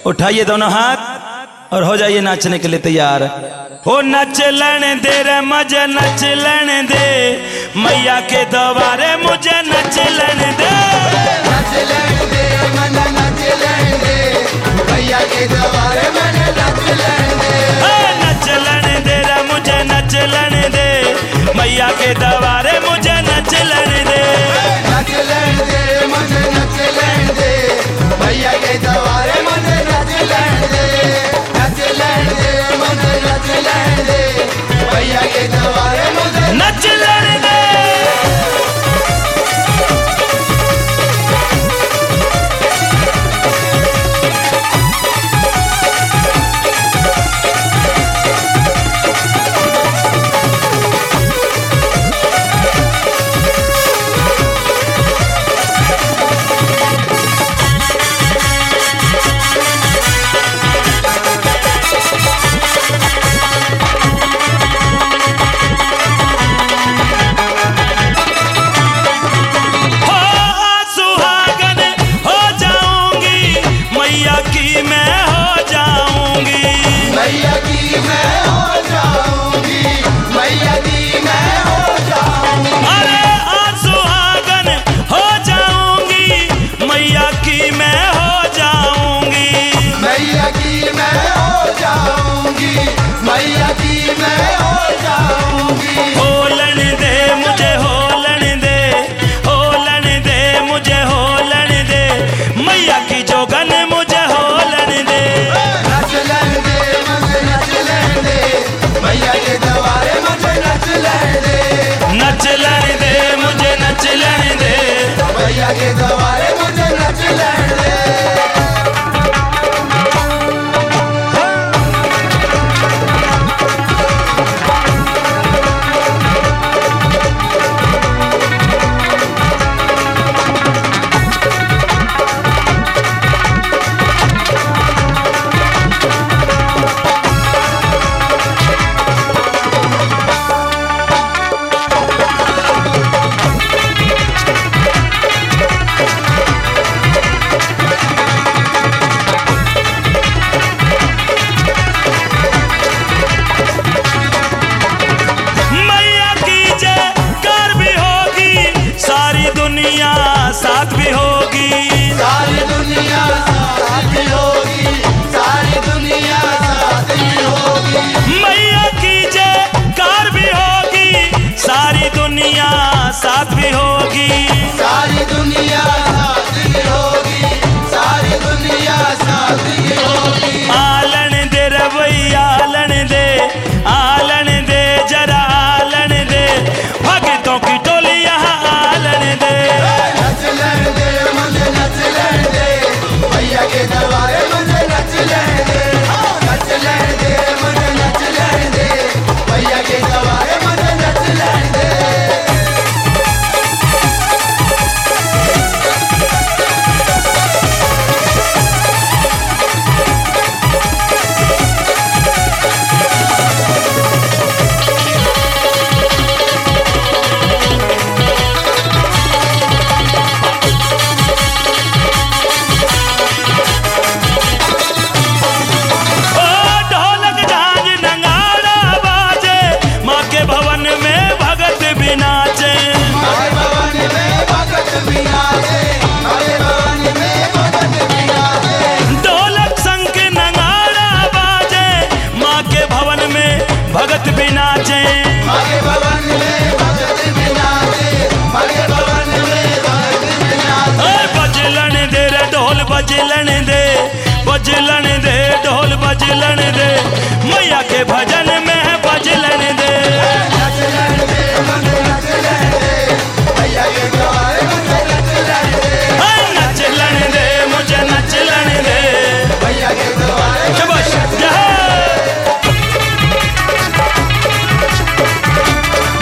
उठाइए दोनों हाथ और हो जाइए नाचने के लिए तैयार। हो नच लेने दे रे मजे नच लेने दे, मैया के दरबारे मुझे नच लेने दे। नच लेने दे मना नच लेने दे, मैया के दरबारे मुझे नच लेने दे। नच लेने दे रे मुझे नच लेने दे, मैया के दरबारे मुझे नच लेने दे। नच लेने दे मुझे नच लेने दे, मैया के दरबारे मुझे नच लेने दे। नच लेने दे मुझे नच लेने दे, मैया के दरबारे मुझे नच लेने दे। मैया की मैं हो जाऊंगी। होलन दे मुझे होलन दे, होलन दे मुझे होलन दे, मैया की जोगन मुझे होलन दे। नच लेने दे मुझे नच लेने दे, मैया के दरबारे मुझे नच लेने दे। नच लेने दे मुझे नच लेने दे, मैया के दरबारे मुझे नच लेने दे। साथ भी होगी, सारी दुनिया साथ भी होगी, सारी दुनिया साथ भी होगी। मैया की जयकार भी होगी, सारी दुनिया साथ भी होगी। सारी दुनिया साथ भी होगी, सारी दुनिया साथ भी होगी। आलन दे रवैया आलन दे, आलन दे जरा आलन दे, भक्तों की टोली यहाँ आलन दे। नच लेने दे मुझे नच लेने दे, मैया के दरबारे मुझे नच लेने दे। नच लेने दे मुझे नच लेने दे, मैया के दरबारे मुझे नच लेने दे। भगत भी नाचे, मागे भवन में भगत भी नाचे, मागे भवन में भगत भी नाचे। बजलन दे रे ढोल बजलन दे, बजलन दे ढोल बजलन दे, मैया के भजन में बजलन दे। नच लेने दे मुझे नच लेने दे, मैया के दरबारे मुझे नच लेने दे। नच लेने दे मुझे नच लेने दे, मैया के दरबारे शाबाश।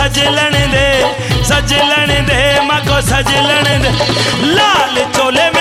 सजलन दे, सजलन दे, माँ को सजलन दे। लाल चोले में